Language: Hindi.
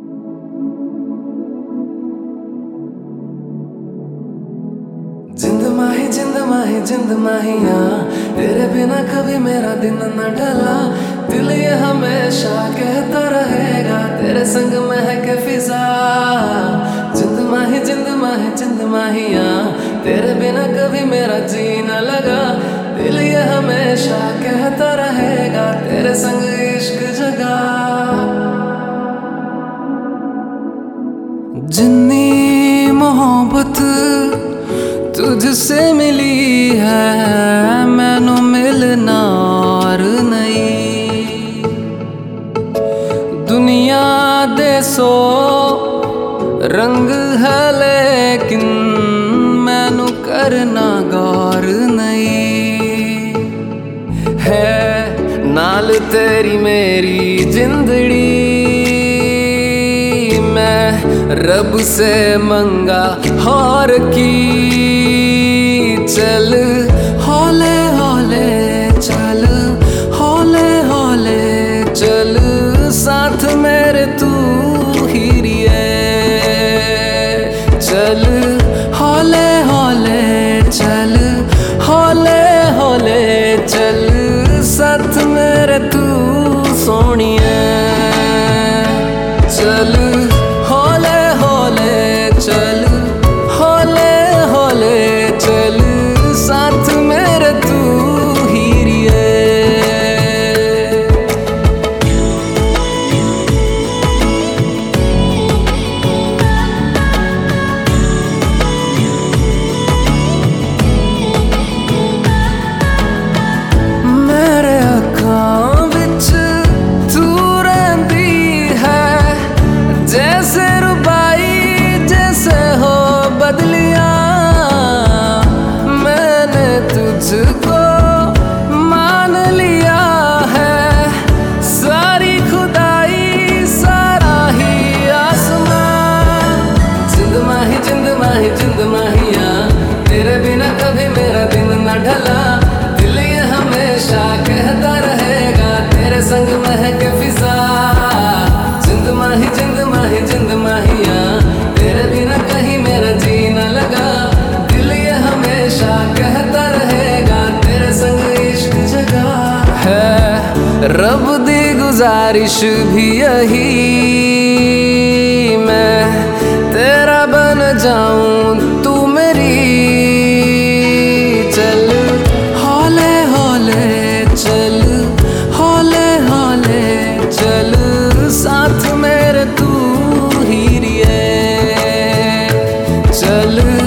जिंद माहिया, तेरे बिना कभी मेरा दिन न ढला। दिल ये हमेशा कहता रहेगा, तेरे संग महक फिजा। जिंद माहिया, तेरे बिना कभी मेरा जी न लगा। दिल ये हमेशा कहता रहेगा, तेरे संग इश्क जगा। जिन्नी मोहब्बत तुझसे मिली है, मैनू मिलना और नहीं। दुनिया दे सो रंग है, लेकिन मैनू करना गौर नहीं। है नाल तेरी मेरी जिंदड़ी, मैं रब से मंगा और की। चल हौले हौले चल, हौले हौले चल, साथ मेरे तू ही रिए। चल हौले हौले चल, हौले हौले चल, साथ मेरे तू सोनिए। चल हौले हौले चल, हौले हौले चल, साथ मेरे तू ही रिए। मेरे अखां विच तू रहंदी है, जैसे रुबाई जैसे हो बदलियां। मैंने तुझको मान लिया है, सारी खुदाई सारा ही आसमां। जिंद माहिया, तेरे बिना कभी मेरा दिन न ढला। दिल ये हमेशा कहता रहेगा, तेरे संग महक फिजा। जिंद माहिया, तेरे बिना कहीं मेरा जी न लगा। दिल ये हमेशा कहता रहेगा, तेरे संग इश्क जगा। है रब दी गुजारिश भी यही, मैं तेरा बन जाऊं तू मेरी। चल हौले हौले चल, हौले हौले चल, साथ मेरे तू ही रिए। चल